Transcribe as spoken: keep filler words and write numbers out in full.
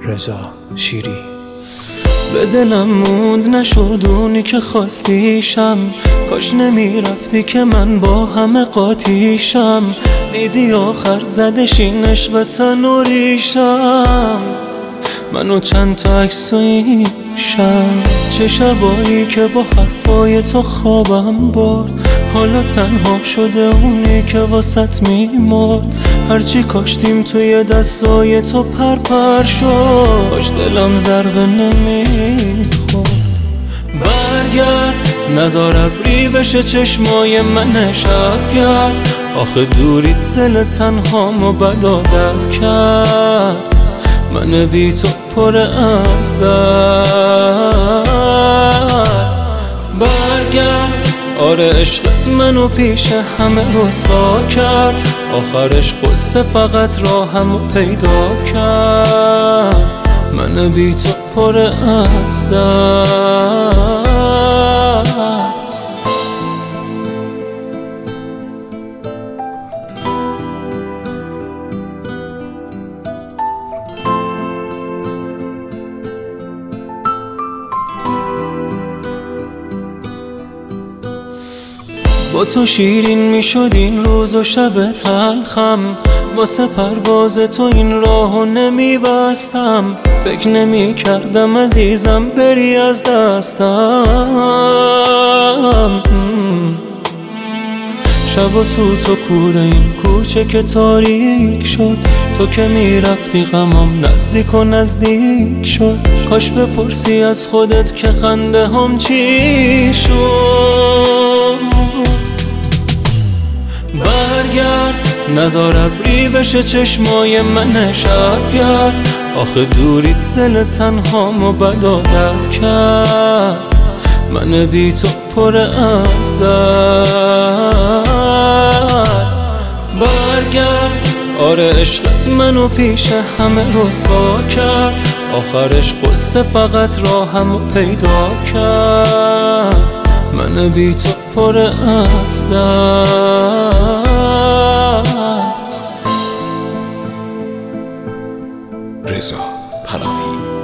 رضا شیری. به دلم موند نشد اونی که خواستیشم، کاش نمیرفتی که من با همه قاطیشم. دیدی آخر زدش این عشق به تن و ریشم، منو چند تا عکس و این شب، چه شبایی که با حرفای تو خوابم برد. حالا تنها شده اونی که واسط میمرد. هرچی کاشتیم توی دستای تو پر پر شد، کاش دلم ضربه نمیخورد. برگرد نزار ابری بشه چشمای من شبگرد، آخه دوری دل تنهامو بد عادت کرد. من بی تو پر از درد. برگرد آره عشقت منو پیش همه رسوا کرد، آخرش قصه فقط راهمو پیدا کرد. من بی تو پر از درد. با تو شیرین میشد این روز و شب تلخم، واسه پرواز تو این راهو نمیبستم. فکر نمی کردم عزیزم بری از دستم. شب و سوت و کوره این کوچه که تاریک شد، تو که میرفتی غمام نزدیک و نزدیک شد. کاش بپرسی از خودت که خنده هم چی شد. برگرد نزار ابری بشه چشمای من شبگرد، آخه دوری دل تنهامو بد عادت کرد. من بی تو پر از درد. برگرد آره عشقت منو پیش همه رسوا کرد، آخرش قصه فقط راهمو پیدا کرد. من بی تو پر از درد. رضا پناهی.